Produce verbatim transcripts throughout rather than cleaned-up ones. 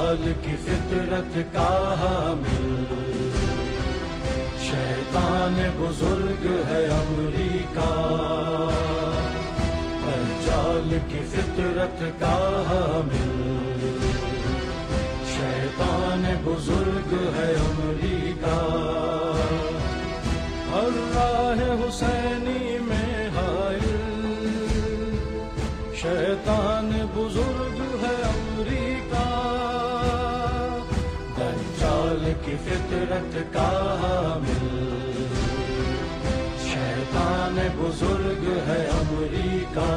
दज्जाल की फितरत का हामिल, शैतान बुजुर्ग है अमरीका। दज्जाल की फितरत का हामिल, शैतान बुजुर्ग है अमरीका। हर राह हुसैनी में हाइल, शैतान बुजुर्ग है अमरीका। दज्जाल की फितरत का हामिल, शैतान बुजुर्ग है अमरीका।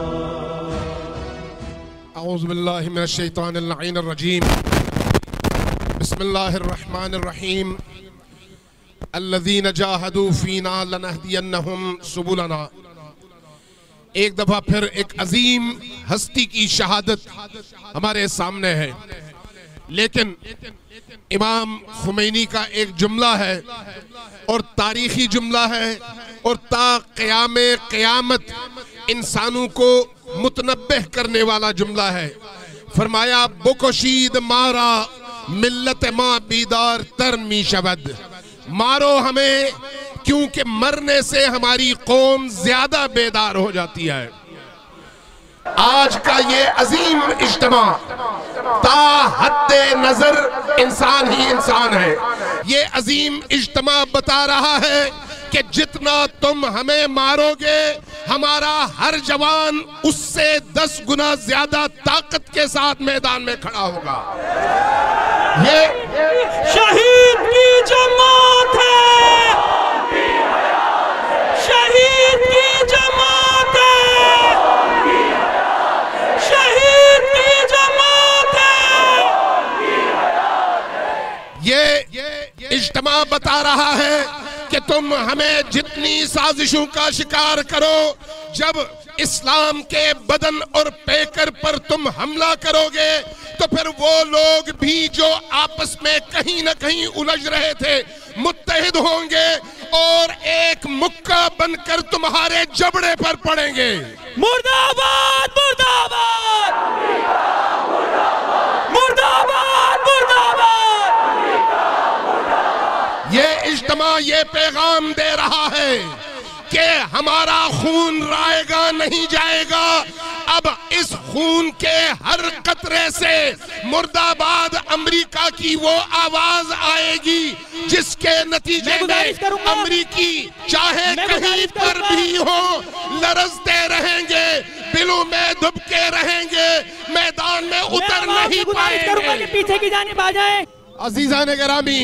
औज़ु बिल्लाहि मिनश शैतानिर लईनिर रजीम। बिस्मिल्लाहिर रहमानिर रहीम। अल्लज़ीना जाहदू फ़ीना लनहदियन्नहुम सुबुलना। एक दफा फिर एक अजीम हस्ती की शहादत हमारे सामने है, लेकिन इमाम खुमैनी का एक जुमला है और तारीखी जुमला है और ता क़यामे क़यामत इंसानों को मुतनब्बिह करने वाला जुमला है। फरमाया बुकशीद मारा मिल्लत माँ बीदार तरमी शबद। मारो हमें क्योंकि मरने से हमारी कौम ज्यादा बेदार हो जाती है। आज का ये अजीम इज्तिमा ता हद्दे नजर इंसान ही इंसान है। ये अजीम इज्तिमा बता रहा है कि जितना तुम हमें मारोगे, हमारा हर जवान उससे दस गुना ज्यादा ताकत के साथ मैदान में खड़ा होगा। ये शहीद की जमात है, शहीद की जमात है, शहीद की जमात है। ये इज्तिमा बता रहा है कि तुम हमें जितनी साजिशों का शिकार करो, जब इस्लाम के बदन और पैकर पर तुम हमला करोगे तो फिर वो लोग भी जो आपस में कहीं न कहीं उलझ रहे थे मुत्तहिद होंगे और एक मुक्का बनकर तुम्हारे जबड़े पर पड़ेंगे। मुर्दाबाद मुर्दाबाद मुर्दाबाद मुर्दाबाद। ये इज्तिमा ये पैगाम दे रहा है कि हमारा खून राएगा नहीं जाएगा। अब इस खून के हर कतरे से मुर्दाबाद अमेरिका की वो आवाज आएगी जिसके नतीजे में अमेरिकी चाहे कहीं पर भी हो लरजते रहेंगे, दिलों में दुबके रहेंगे, मैदान में उतर नहीं पाएंगे। पीछे की जानिब आ जाएं। अजीजान गिरामी,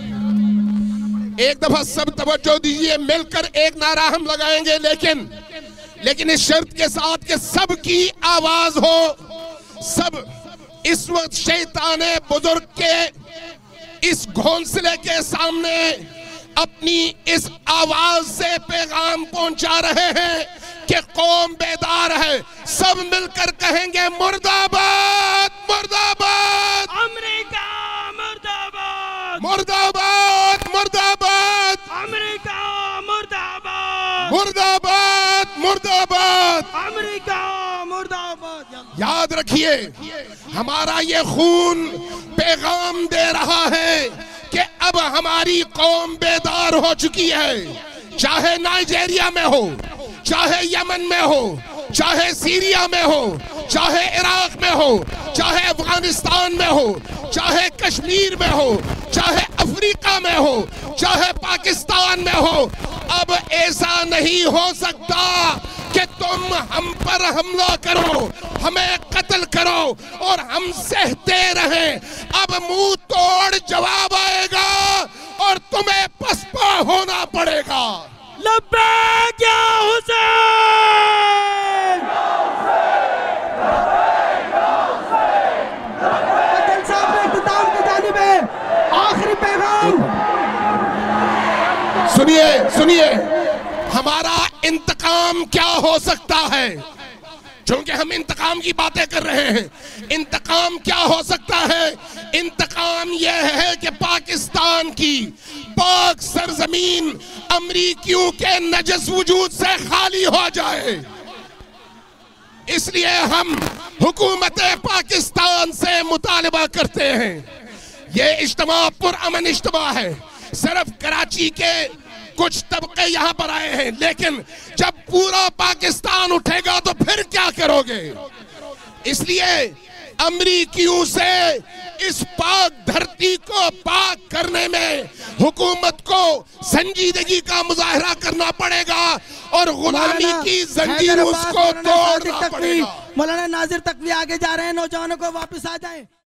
एक दफा सब तवज्जो दीजिए, मिलकर एक नारा हम लगाएंगे, लेकिन लेकिन इस शर्त के साथ कि सबकी आवाज हो। सब इस वक्त शैताने बुजुर्ग के इस घोंसले के सामने अपनी इस आवाज से पैगाम पहुंचा रहे हैं कि कौम बेदार है। सब मिलकर कहेंगे मुर्दाबाद मुर्दाबाद अमेरिका मुर्दाबाद मुर्दाबाद मुर्दाबाद अमेरिका मुर्दाबाद मुर्दाबाद मुर्दाबाद अमेरिका मुर्दाबाद। याद रखिए, हमारा ये खून पैगाम दे रहा है कि अब हमारी कौम बेदार हो चुकी है। चाहे नाइजीरिया में हो, चाहे यमन में हो, चाहे सीरिया में हो, चाहे इराक में हो, चाहे अफगानिस्तान में हो, चाहे कश्मीर में हो, चाहे अफ्रीका में हो, चाहे पाकिस्तान में हो। अब ऐसा नहीं हो सकता कि तुम हम पर हमला करो, हमें कत्ल करो और हम सहते रहें। अब मुंह तोड़ जवाब आएगा और तुम्हें पसपा होना पड़ेगा। लब्बैक या हुसैन। आखिरी पैगाम सुनिए सुनिए, हमारा इंतकाम क्या हो सकता है? क्योंकि हम इंतकाम की बातें कर रहे हैं। इंतकाम क्या हो सकता है? इंतकाम यह है कि पाकिस्तान की पाक सरजमीन अमरीकियों के नजस वजूद से खाली हो जाए। इसलिए हम हुकूमत पाकिस्तान से मुतालबा करते हैं ये इज्तिमा पुरअमन इज्तिमा है। सिर्फ कराची के कुछ तबके यहाँ पर आए हैं, लेकिन जब पूरा पाकिस्तान उठेगा तो फिर क्या करोगे? इसलिए अमरीकियों से इस पाक धरती को पाक करने में हुकूमत को संजीदगी का मुजाहरा करना पड़ेगा और गुलामी की जंजीरों को तोड़ना पड़ेगा। मौलाना नाजिर तकवी आगे जा रहे हैं, नौजवानों को वापस आ जाएं।